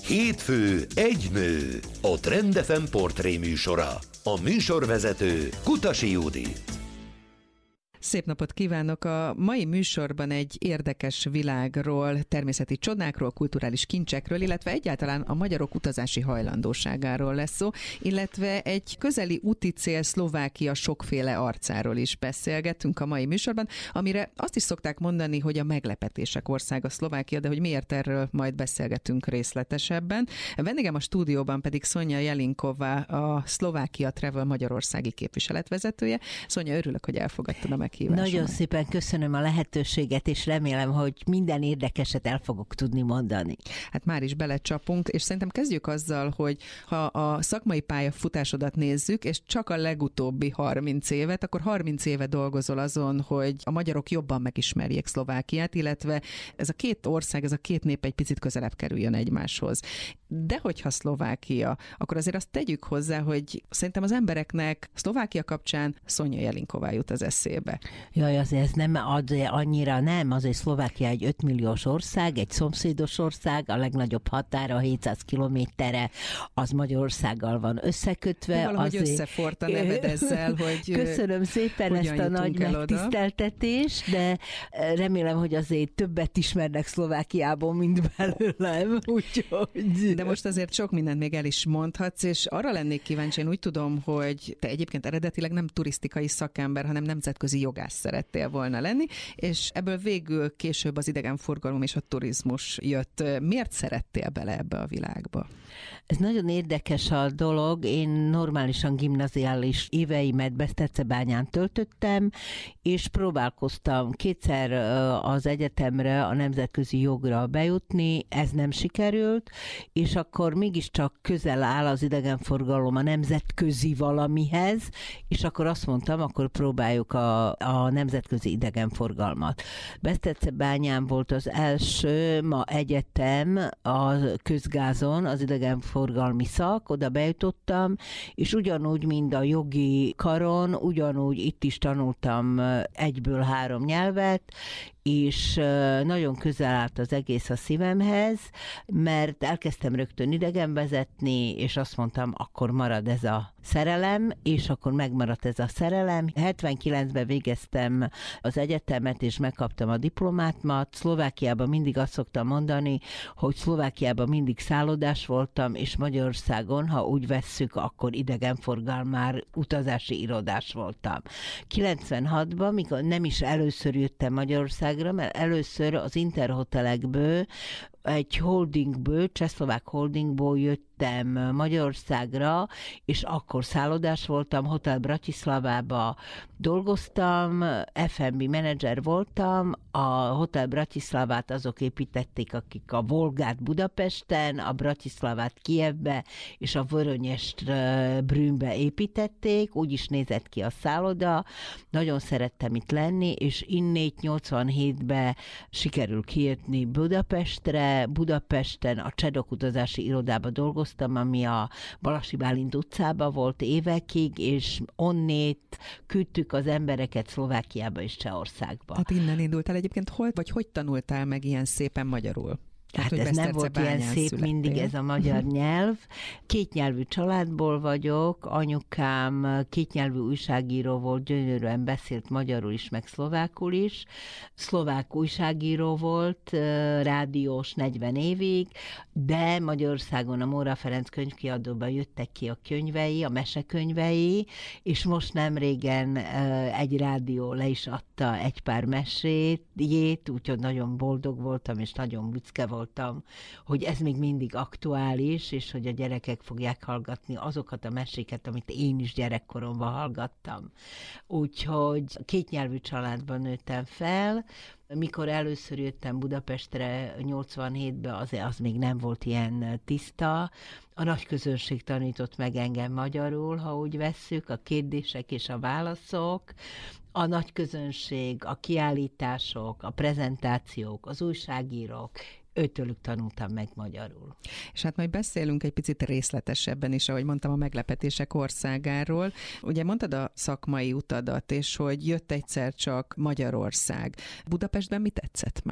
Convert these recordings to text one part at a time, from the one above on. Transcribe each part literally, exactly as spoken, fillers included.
Hétfő egy nő, a Trend ef em portré műsora. A műsorvezető Kutasi Judit. Szép napot kívánok! A mai műsorban egy érdekes világról, természeti csodákról, kulturális kincsekről, illetve egyáltalán a magyarok utazási hajlandóságáról lesz szó, illetve egy közeli úti cél Szlovákia sokféle arcáról is beszélgetünk a mai műsorban, amire azt is szokták mondani, hogy a meglepetések országa Szlovákia, de hogy miért, erről majd beszélgetünk részletesebben. Vendégem a stúdióban pedig Sonja Jelinková, a Szlovákia Travel Magyarországi képviseletvezetője. Sonja, örülök, hogy elfogadtad a meghívásomat. Nagyon szépen köszönöm a lehetőséget, és remélem, hogy minden érdekeset el fogok tudni mondani. Hát már is belecsapunk, és szerintem kezdjük azzal, hogy ha a szakmai pályafutásodat nézzük, és csak a legutóbbi harminc évet, akkor harminc éve dolgozol azon, hogy a magyarok jobban megismerjék Szlovákiát, illetve ez a két ország, ez a két nép egy picit közelebb kerüljön egymáshoz. De hogyha Szlovákia, akkor azért azt tegyük hozzá, hogy szerintem az embereknek Szlovákia kapcsán Sonja Jelinková jut az eszébe. Jaj, azért ez nem ad annyira, nem, azért Szlovákia egy ötmilliós ország, egy szomszédos ország, a legnagyobb határa hétszáz kilométerre, az Magyarországgal van összekötve. De valahogy azért... összefort a neved ezzel, hogy köszönöm szépen ezt a nagy megtiszteltetést, de remélem, hogy azért többet ismernek Szlovákiából, mint belőlem, úgyhogy... De most azért sok mindent még el is mondhatsz, és arra lennék kíváncsi, én úgy tudom, hogy te egyébként eredetileg nem turisztikai szakember, hanem nemzetközi jogász szerettél volna lenni, és ebből végül később az idegenforgalom és a turizmus jött. Miért szerettél bele ebbe a világba? Ez nagyon érdekes a dolog. Én normálisan gimnaziális éveimet Besztercebányán töltöttem, és próbálkoztam kétszer az egyetemre, a nemzetközi jogra bejutni, ez nem sikerült, és akkor mégiscsak közel áll az idegenforgalom a nemzetközi valamihez, és akkor azt mondtam, akkor próbáljuk a, a nemzetközi idegenforgalmat. Besztercebányán volt az első ma egyetem a közgázon, az idegenforgalmi szak, oda bejutottam, és ugyanúgy, mint a jogi karon, ugyanúgy itt is tanultam egyből három nyelvet, és nagyon közel állt az egész a szívemhez, mert elkezdtem rögtön idegenvezetni, és azt mondtam, akkor marad ez a szerelem, és akkor megmaradt ez a szerelem. hetvenkilencben végeztem az egyetemet, és megkaptam a diplomámat. Szlovákiában mindig azt szoktam mondani, hogy Szlovákiában mindig szállodás voltam, és Magyarországon, ha úgy vesszük, akkor idegenforgalmár utazási irodás voltam. kilencvenhatban, mikor nem is először jöttem Magyarországra, mert először az Interhotelekből, egy holdingből, csehszlovák holdingból jöttem Magyarországra, és akkor szállodás voltam, Hotel Bratislavában dolgoztam, ef em bé menedzser voltam, a Hotel Bratislavát azok építették, akik a Volgát Budapesten, a Bratislavát Kijevbe, és a Vörönyest Brünnbe építették, úgy is nézett ki a szálloda, nagyon szerettem itt lenni, és innét nyolcvanhétben sikerül kijönni Budapestre, Budapesten a Csedok utazási irodában dolgoztam, ami a Balasi Bálint utcában volt évekig, és onnét küldtük az embereket Szlovákiába és Csehországba. Hát innen indultál egyébként, hol, vagy hogy tanultál meg ilyen szépen magyarul? Hát ez nem volt ilyen szép születtél. Mindig ez a magyar nyelv. Kétnyelvű családból vagyok, anyukám kétnyelvű újságíró volt, gyönyörűen beszélt magyarul is, meg szlovákul is. Szlovák újságíró volt, rádiós negyven évig, de Magyarországon a Móra Ferenc könyvkiadóban jöttek ki a könyvei, a mesekönyvei, és most nem régen egy rádió le is adta egy pár mesét, úgyhogy nagyon boldog voltam, és nagyon büszke voltam, hogy ez még mindig aktuális, és hogy a gyerekek fogják hallgatni azokat a meséket, amit én is gyerekkoromban hallgattam. Úgyhogy kétnyelvű családban nőttem fel. Mikor először jöttem Budapestre nyolcvanhétben, az, az még nem volt ilyen tiszta. A nagy közönség tanított meg engem magyarul, ha úgy vesszük, a kérdések és a válaszok. A nagy közönség, a kiállítások, a prezentációk, az újságírók, őtőlük tanultam meg magyarul. És hát majd beszélünk egy picit részletesebben is, ahogy mondtam, a meglepetések országáról. Ugye mondtad a szakmai utadat, és hogy jött egyszer csak Magyarország. Budapestben mi tetszett meg?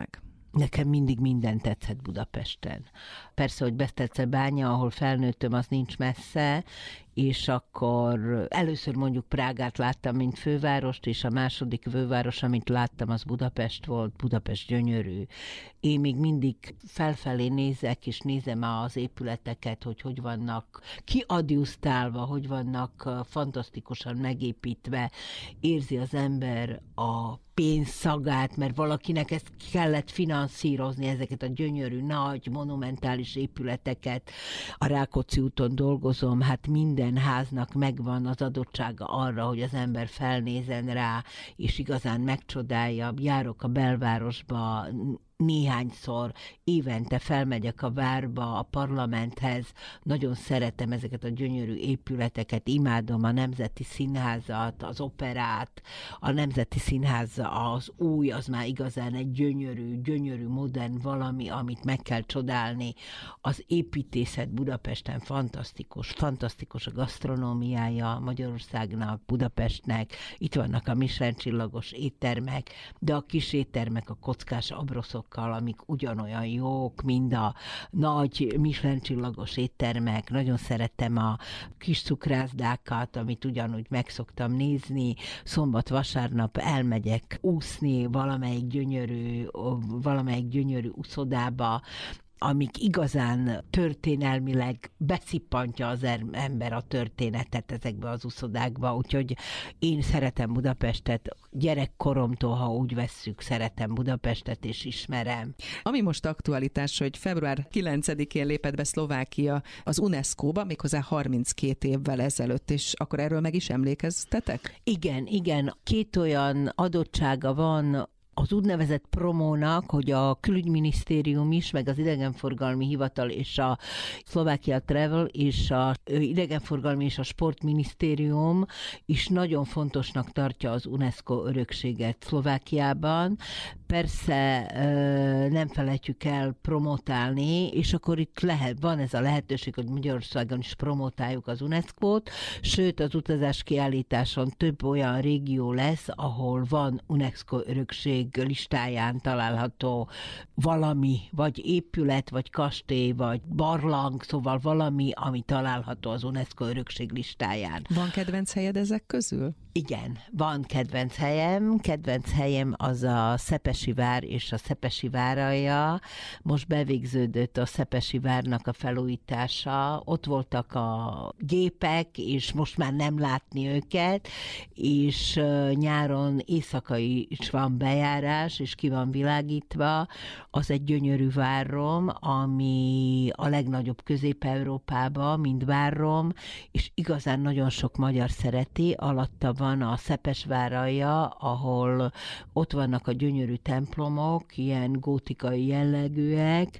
Nekem mindig minden tetszett Budapesten. Persze, hogy Besztercebánya, ahol felnőttem, az nincs messze, és akkor először mondjuk Prágát láttam, mint fővárost, és a második főváros, amit láttam, az Budapest volt. Budapest gyönyörű. Én még mindig felfelé nézek, és nézem az épületeket, hogy hogy vannak kiadjusztálva, hogy vannak fantasztikusan megépítve. Érzi az ember a pénzszagát, mert valakinek ezt kellett finanszírozni, ezeket a gyönyörű, nagy, monumentális épületeket. A Rákóczi úton dolgozom, hát minden háznak megvan az adottsága arra, hogy az ember felnézen rá, és igazán megcsodálja. Járok a belvárosba, néhányszor évente felmegyek a várba, a parlamenthez, nagyon szeretem ezeket a gyönyörű épületeket, imádom a Nemzeti Színházat, az operát, a Nemzeti Színház az új, az már igazán egy gyönyörű, gyönyörű, modern valami, amit meg kell csodálni. Az építészet Budapesten fantasztikus, fantasztikus a gasztronómiája Magyarországnak, Budapestnek, itt vannak a Michelin csillagos éttermek, de a kis éttermek a kockás abroszok, amik ugyanolyan jók, mint a nagy Michelin csillagos éttermek. Nagyon szeretem a kis cukrászdákat, amit ugyanúgy megszoktam nézni. Szombat-vasárnap elmegyek úszni valamelyik gyönyörű, valamelyik gyönyörű úszodába, amik igazán történelmileg beszippantja az ember a történetet ezekbe az úszodákba, úgyhogy én szeretem Budapestet, gyerekkoromtól, ha úgy vesszük, szeretem Budapestet és ismerem. Ami most aktualitás, hogy február kilencedikén lépett be Szlovákia az UNESCO-ba, méghozzá harminckét évvel ezelőtt, és akkor erről meg is emlékeztetek? Igen, igen. Két olyan adottsága van az úgynevezett promónak, hogy a külügyminisztérium is, meg az idegenforgalmi hivatal és a Szlovákia Travel és a idegenforgalmi és a sportminisztérium is nagyon fontosnak tartja az UNESCO örökséget Szlovákiában. Persze nem felejtjük el promotálni, és akkor itt lehet, van ez a lehetőség, hogy Magyarországon is promotáljuk az UNESCO-t, sőt az utazás kiállításon több olyan régió lesz, ahol van UNESCO örökség listáján található valami, vagy épület, vagy kastély, vagy barlang, szóval valami, ami található az UNESCO örökség listáján. Van kedvenc helyed ezek közül? Igen, van kedvenc helyem. Kedvenc helyem az a Szepesi vár és a Szepesi váralja. Most bevégződött a Szepesi várnak a felújítása. Ott voltak a gépek, és most már nem látni őket, és nyáron éjszaka is van bejárás, és ki van világítva. Az egy gyönyörű várrom, ami a legnagyobb Közép-Európában, mint várrom, és igazán nagyon sok magyar szereti. Alatta van a Szepesváralja, ahol ott vannak a gyönyörű templomok, ilyen gótikai jellegűek,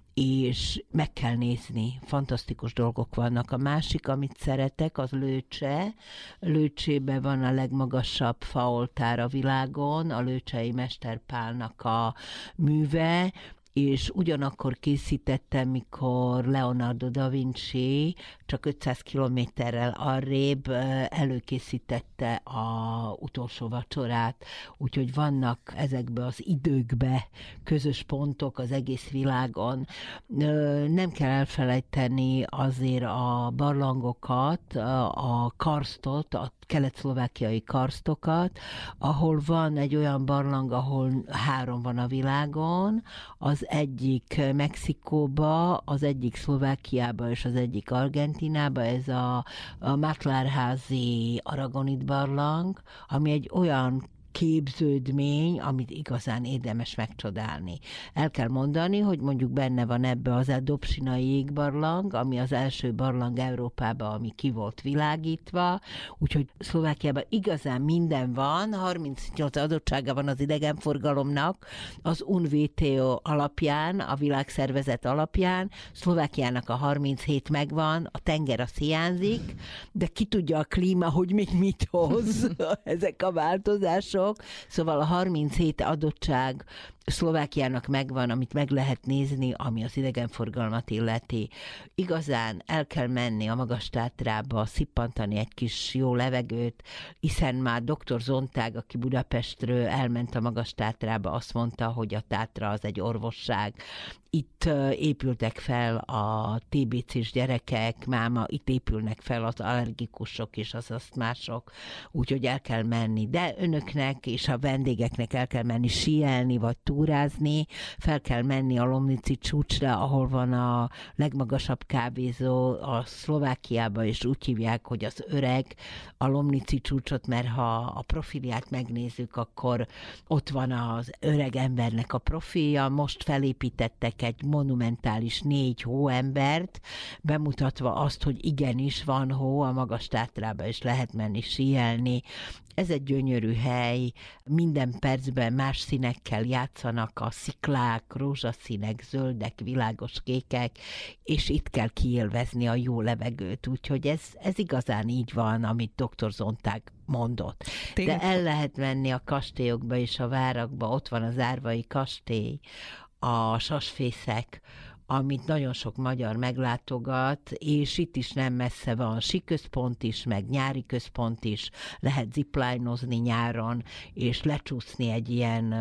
és meg kell nézni, fantasztikus dolgok vannak. A másik, amit szeretek, az Lőcse. Lőcsében van a legmagasabb faoltár a világon, a lőcsei Mester Pálnak a műve, és ugyanakkor készítettem, mikor Leonardo da Vinci csak ötszáz kilométerrel arrébb előkészítette a utolsó vacsorát, úgyhogy vannak ezekbe az időkbe közös pontok az egész világon. Nem kell elfelejteni azért a barlangokat, a karstot, a kelet-szlovákiai karstokat, ahol van egy olyan barlang, ahol három van a világon, az egyik Mexikóba, az egyik Szlovákiába és az egyik Argentínába, ez a, a Matlárházi aragonit barlang, ami egy olyan képződmény, amit igazán érdemes megcsodálni. El kell mondani, hogy mondjuk benne van ebbe az a Dobsinai jégbarlang, ami az első barlang Európában, ami ki volt világítva, úgyhogy Szlovákiában igazán minden van, harmincnyolc adottsága van az idegenforgalomnak, az U N V T O alapján, a világszervezet alapján, Szlovákiának a harminchét megvan, a tenger az hiányzik, de ki tudja a klíma, hogy még mit hoz ezek a változások. dolog. Szóval a harminchét adottság Szlovákiának megvan, amit meg lehet nézni, ami az idegenforgalmat illeti. Igazán el kell menni a Magastátrába, szippantani egy kis jó levegőt, hiszen már doktor Zontág, aki Budapestről elment a Magastátrába, azt mondta, hogy a Tátra az egy orvosság. Itt épültek fel a té bé cés gyerekek, máma, itt épülnek fel az allergikusok és az asztmások, úgyhogy el kell menni. De önöknek és a vendégeknek el kell menni síelni, vagy túrázni, fel kell menni a Lomnici csúcsra, ahol van a legmagasabb kávézó a Szlovákiában, és úgy hívják, hogy az öreg a Lomnici csúcsot, mert ha a profilját megnézzük, akkor ott van az öreg embernek a profilja. Most felépítettek egy monumentális négy hóembert, bemutatva azt, hogy igenis van hó a Magastátrába, és lehet menni síelni. Ez egy gyönyörű hely, minden percben más színekkel játszanak a sziklák, rózsaszínek, zöldek, világos kékek, és itt kell kiélvezni a jó levegőt, úgyhogy ez, ez igazán így van, amit doktor Zontág mondott. Tényleg? De el lehet menni a kastélyokba és a várakba, ott van az Árvai kastély, a Sasfészek, amit nagyon sok magyar meglátogat, és itt is nem messze van síközpont is, meg nyári központ is, lehet ziplinozni nyáron, és lecsúszni egy ilyen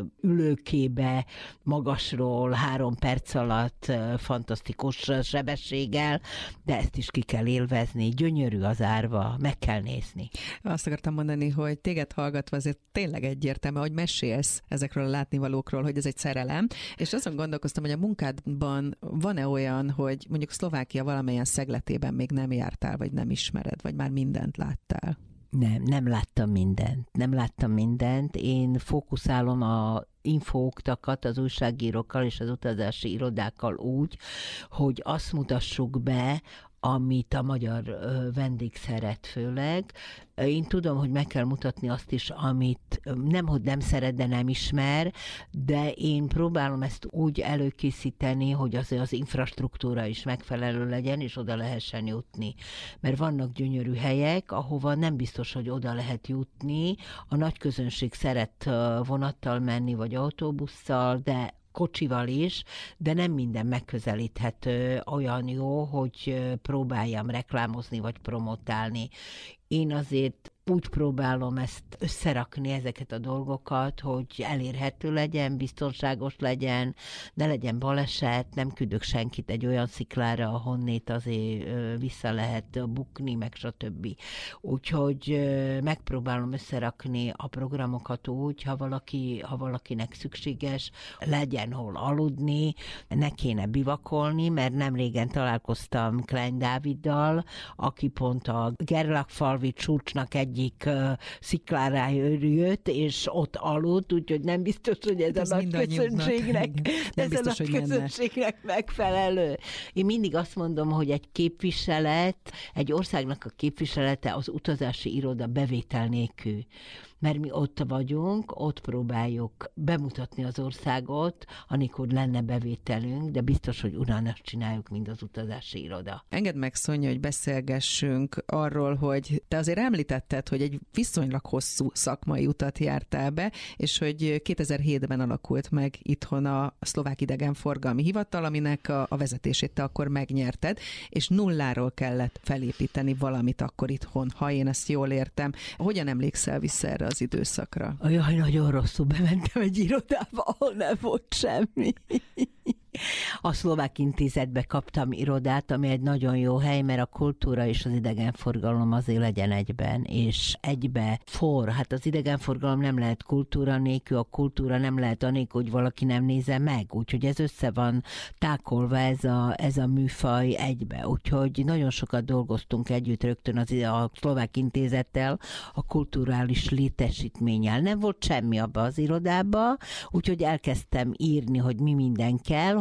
ülőkébe magasról három perc alatt fantasztikus sebességgel, de ezt is ki kell élvezni. Gyönyörű az Árva, meg kell nézni. Azt akartam mondani, hogy téged hallgatva azért tényleg egyértelmű, hogy mesélsz ezekről a látnivalókról, hogy ez egy szerelem, és azon gondolkoztam, hogy a munkádban van-e olyan, hogy mondjuk Szlovákia valamilyen szegletében még nem jártál, vagy nem ismered, vagy már mindent láttál? Nem, nem láttam mindent. Nem láttam mindent. Én fókuszálom a infóktakat az újságírókkal és az utazási irodákkal úgy, hogy azt mutassuk be, amit a magyar vendég szeret főleg. Én tudom, hogy meg kell mutatni azt is, amit nem, hogy nem szeret, de nem ismer, de én próbálom ezt úgy előkészíteni, hogy az, az infrastruktúra is megfelelő legyen, és oda lehessen jutni. Mert vannak gyönyörű helyek, ahova nem biztos, hogy oda lehet jutni. A nagy közönség szeret vonattal menni, vagy autóbusszal, de kocsival is, de nem minden megközelíthető olyan jó, hogy próbáljam reklámozni vagy promotálni. Én azért úgy próbálom ezt összerakni, ezeket a dolgokat, hogy elérhető legyen, biztonságos legyen, ne legyen baleset, nem küldök senkit egy olyan sziklára, ahonnét azért vissza lehet bukni, meg stb. Úgyhogy megpróbálom összerakni a programokat úgy, ha, valaki, ha valakinek szükséges, legyen hol aludni, ne kéne bivakolni, mert nem régen találkoztam Klein Dáviddal, aki pont a Gerlachfalvi csúcsnak egy egyik uh, sziklára jött, és ott aludt, úgyhogy nem biztos, hogy ez, ez a nagy közönségnek, ez biztos, a nagy közönségnek megfelelő. Én mindig azt mondom, hogy egy képviselet, egy országnak a képviselete az utazási iroda bevétel nélkül. Mert mi ott vagyunk, ott próbáljuk bemutatni az országot, amikor lenne bevételünk, de biztos, hogy ugyanazt csináljuk, mint az utazási iroda. Engedd meg, Szonya, hogy beszélgessünk arról, hogy te azért említetted, hogy egy viszonylag hosszú szakmai utat jártál be, és hogy kétezer-hétben alakult meg itthon a Szlovák Idegenforgalmi Hivatal, aminek a, a vezetését te akkor megnyerted, és nulláról kellett felépíteni valamit akkor itthon, ha én ezt jól értem. Hogyan emlékszel vissza erre az időszakra? Jaj, nagyon rosszul bementem egy irodába, ahol nem volt semmi. A Szlovák Intézetbe kaptam irodát, ami egy nagyon jó hely, mert a kultúra és az idegenforgalom azért legyen egyben, és egybe for. Hát az idegenforgalom nem lehet kultúra nélkül, a kultúra nem lehet anélkül, hogy valaki nem nézze meg. Úgyhogy ez össze van tákolva ez a, ez a műfaj egybe. Úgyhogy nagyon sokat dolgoztunk együtt rögtön az, a Szlovák Intézettel, a kulturális létesítménnyel. Nem volt semmi abba az irodába, úgyhogy elkezdtem írni, hogy mi minden kell,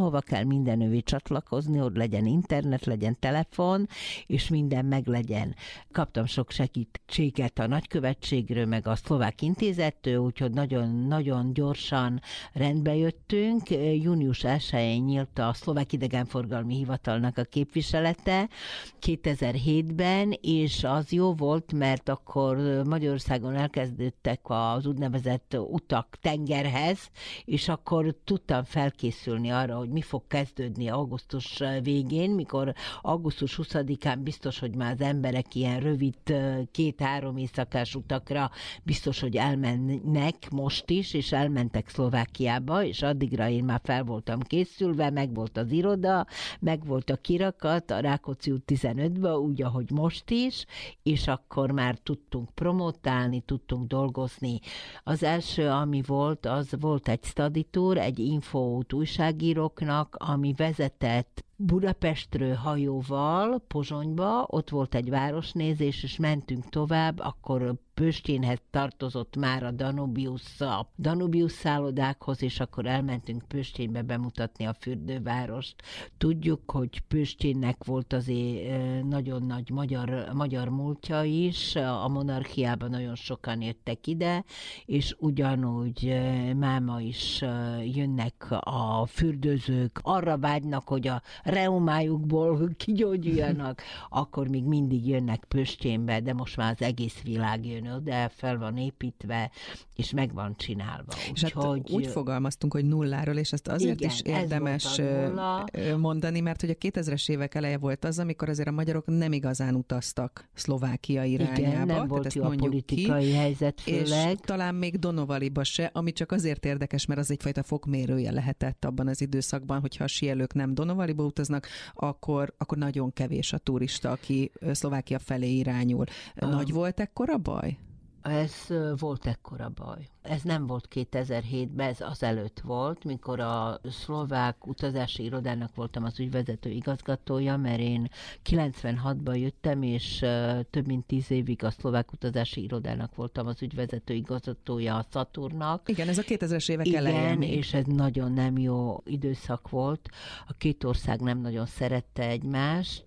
valahova kell mindenövé csatlakozni, hogy legyen internet, legyen telefon, és minden meg legyen. Kaptam sok segítséget a nagykövetségről, meg a szlovák intézettől, úgyhogy nagyon-nagyon gyorsan rendbe jöttünk. június elsején nyílt a Szlovák Idegenforgalmi Hivatalnak a képviselete kétezer-hétben, és az jó volt, mert akkor Magyarországon elkezdődtek az úgynevezett utak tengerhez, és akkor tudtam felkészülni arra, hogy mi fog kezdődni augusztus végén, mikor augusztus huszadikán biztos, hogy már az emberek ilyen rövid két-három éjszakás utakra biztos, hogy elmennek most is, és elmentek Szlovákiába, és addigra én már fel voltam készülve, meg volt az iroda, meg volt a kirakat a Rákóczi út tizenötben, úgy, ahogy most is, és akkor már tudtunk promotálni, tudtunk dolgozni. Az első, ami volt, az volt egy study tour, egy infóút újságíróknak, ami vezetett Budapestről hajóval Pozsonyba, ott volt egy városnézés, és mentünk tovább, akkor Pöstjénhez tartozott már a Danubius, a Danubius szállodákhoz, és akkor elmentünk Pöstjénbe bemutatni a fürdővárost. Tudjuk, hogy Pöstjénnek volt azért nagyon nagy magyar, magyar múltja is, a monarchiában nagyon sokan jöttek ide, és ugyanúgy máma is jönnek a fürdőzők, arra vágynak, hogy a reumájukból kigyógyuljanak, akkor még mindig jönnek Pöstjénbe, de most már az egész világ jön oda, fel van építve, és meg van csinálva. És hát hogy... úgy fogalmaztunk, hogy nulláról, és ezt azért igen, is érdemes mondani, mert hogy a kétezres évek eleje volt az, amikor azért a magyarok nem igazán utaztak Szlovákia irányába. Igen, nem volt jó a politikai ki, helyzet főleg. És talán még Donovaliba se, ami csak azért érdekes, mert az egyfajta fokmérője lehetett abban az időszakban, hogyha a síelők nem Donovaliba utaznak, akkor, akkor nagyon kevés a turista, aki Szlovákia felé irányul. Nagy um. volt ekkora baj? Ez volt ekkora baj. Ez nem volt kétezer-hétben, ez azelőtt volt, mikor a szlovák utazási irodának voltam az ügyvezető igazgatója, mert én kilencvenhatban jöttem, és több mint tíz évig a szlovák utazási irodának voltam az ügyvezető igazgatója a Saturnnak. Igen, ez a kétezres évek Igen, eleje. Igen, és ez nagyon nem jó időszak volt. A két ország nem nagyon szerette egymást,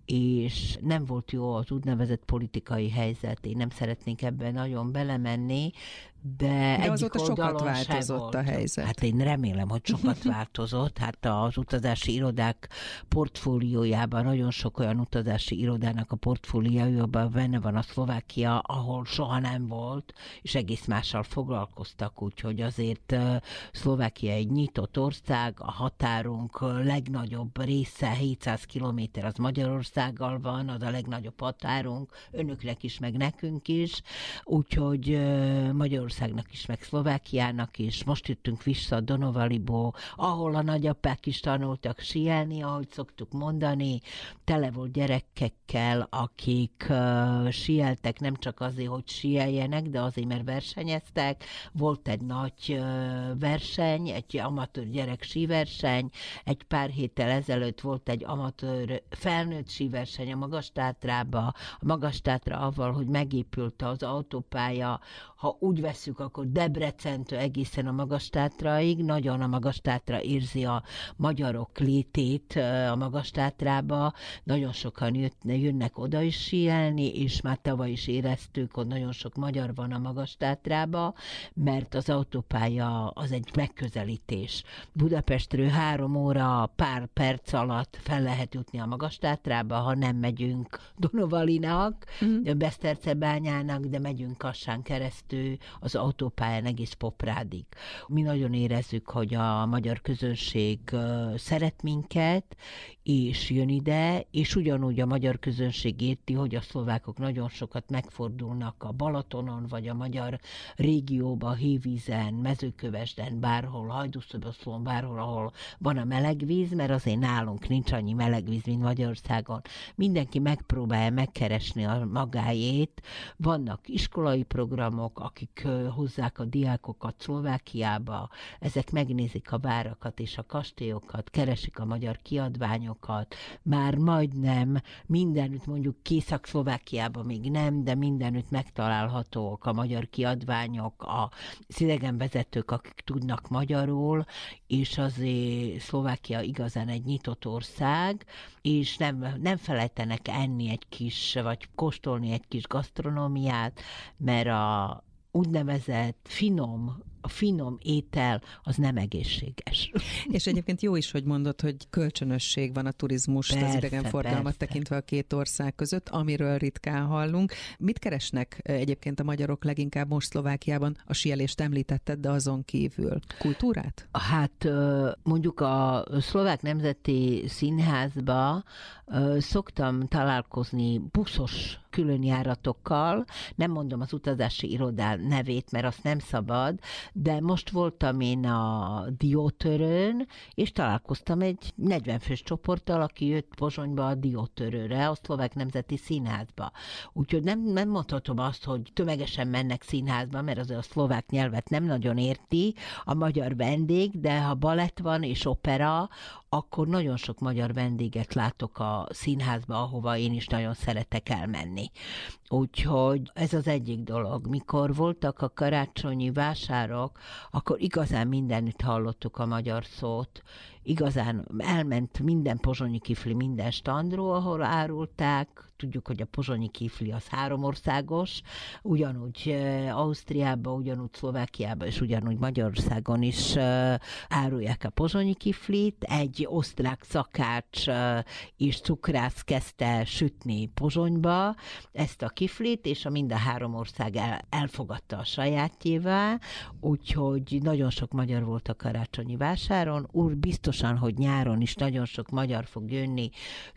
és nem volt jó az úgynevezett politikai helyzet. Én nem szeretnék ebben nagyon belemenni, de, de azóta sokat változott volt. A helyzet. Hát én remélem, hogy sokat változott. Hát az utazási irodák portfóliójában, nagyon sok olyan utazási irodának a portfóliójában benne van a Szlovákia, ahol soha nem volt, és egész mással foglalkoztak, úgyhogy azért Szlovákia egy nyitott ország, a határunk legnagyobb része, hétszáz kilométer az Magyarországgal van, az a legnagyobb határunk, önöknek is, meg nekünk is, úgyhogy Magyarország Magyarországnak is, meg Szlovákiának is. Most jöttünk vissza Donovaliból, ahol a nagyapák is tanultak síelni, ahogy szoktuk mondani. Tele volt gyerekekkel, akik uh, síeltek nem csak azért, hogy síeljenek, de azért, mert versenyeztek. Volt egy nagy uh, verseny, egy amatőr gyerek síverseny. Egy pár héttel ezelőtt volt egy amatőr felnőtt síverseny a Magas-Tátrában. A Magas-Tátra avval, hogy megépült az autópálya, ha úgy veszük, akkor Debrecentől egészen a Magas-Tátraig, nagyon a Magas-Tátra érzi a magyarok létét a Magas-Tátrába, nagyon sokan jött, jönnek oda is síelni, és már tavaly is éreztük, hogy nagyon sok magyar van a Magas-Tátrába, mert az autópálya az egy megközelítés. Budapestről három óra, pár perc alatt fel lehet jutni a Magas-Tátrába, ha nem megyünk Donovalinak, mm. Besztercebányának, de megyünk Kassán keresztül az autópályán egész Poprádig. Mi nagyon érezzük, hogy a magyar közönség szeret minket, és jön ide, és ugyanúgy a magyar közönség érti, hogy a szlovákok nagyon sokat megfordulnak a Balatonon, vagy a magyar régióban, Hévízen, Mezőkövesden, bárhol, Hajdúszoboszlón, bárhol, ahol van a melegvíz, mert azért nálunk nincs annyi melegvíz, mint Magyarországon. Mindenki megpróbálja megkeresni a magáét. Vannak iskolai programok, akik hozzák a diákokat Szlovákiába, ezek megnézik a várakat és a kastélyokat, keresik a magyar kiadványokat, már majdnem mindenütt, mondjuk Észak-Szlovákiában még nem, de mindenütt megtalálhatók a magyar kiadványok, a idegenvezetők, akik tudnak magyarul, és azért Szlovákia igazán egy nyitott ország, és nem, nem felejtenek enni egy kis, vagy kóstolni egy kis gasztronómiát, mert a úgynevezett finom, a finom étel az nem egészséges. És egyébként jó is, hogy mondod, hogy kölcsönösség van a turizmus, az idegenforgalmat tekintve a két ország között, amiről ritkán hallunk. Mit keresnek egyébként a magyarok leginkább most Szlovákiában? A síelést említetted, de azon kívül kultúrát? Hát mondjuk a Szlovák Nemzeti Színházba szoktam találkozni buszos különjáratokkal, nem mondom az utazási irodá nevét, mert azt nem szabad, de most voltam én a Diótörőn, és találkoztam egy negyven fős csoporttal, aki jött Pozsonyba a Diótörőre, a Szlovák Nemzeti Színházba. Úgyhogy nem, nem mondhatom azt, hogy tömegesen mennek színházba, mert azért a szlovák nyelvet nem nagyon érti a magyar vendég, de ha balett van és opera, akkor nagyon sok magyar vendéget látok a színházba, ahova én is nagyon szeretek elmenni. Úgyhogy ez az egyik dolog. Mikor voltak a karácsonyi vásárok, akkor igazán mindenütt hallottuk a magyar szót, igazán elment minden pozsonyi kifli minden standról, ahol árulták. Tudjuk, hogy a pozsonyi kifli az háromországos, ugyanúgy Ausztriában, ugyanúgy Szlovákiában, és ugyanúgy Magyarországon is árulják a pozsonyi kiflit. Egy osztrák szakács és cukrász kezdte sütni Pozsonyba ezt a kiflit, és a mind a három ország el, elfogadta a sajátjévá, úgyhogy nagyon sok magyar volt a karácsonyi vásáron. Úr, biztosan, hogy nyáron is nagyon sok magyar fog jönni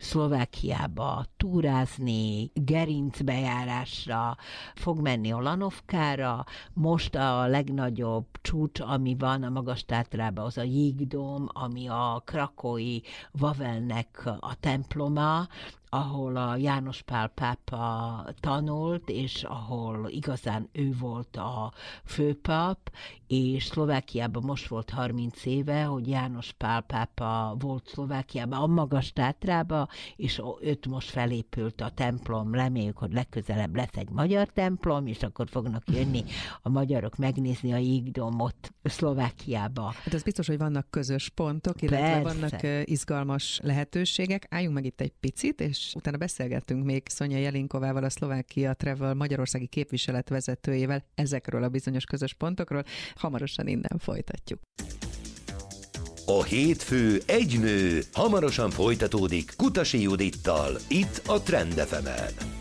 Szlovákiába túrázni, gerincbejárásra, fog menni Olanovkára. Most a legnagyobb csúcs, ami van a Magas-Tátrában, az a Jégdóm, ami a krakói Vavelnek a temploma, ahol a János Pál pápa tanult, és ahol igazán ő volt a főpap, és Szlovákiában most volt harminc éve, hogy János Pál pápa volt Szlovákiában, a Magas-Tátrába, és őt most felépült a templom, reméljük, hogy legközelebb lesz egy magyar templom, és akkor fognak jönni a magyarok megnézni a Jégdomot Szlovákiába. Hát az biztos, hogy vannak közös pontok, illetve Persze. vannak izgalmas lehetőségek. Álljunk meg itt egy picit, és és utána beszélgettünk még Szonya Jelinkovával, a Szlovákia Travel magyarországi képviselet vezetőjével ezekről a bizonyos közös pontokról. Hamarosan innen folytatjuk. A hétfő egy nő hamarosan folytatódik Kutasi Judittal, itt a Trend ef emen.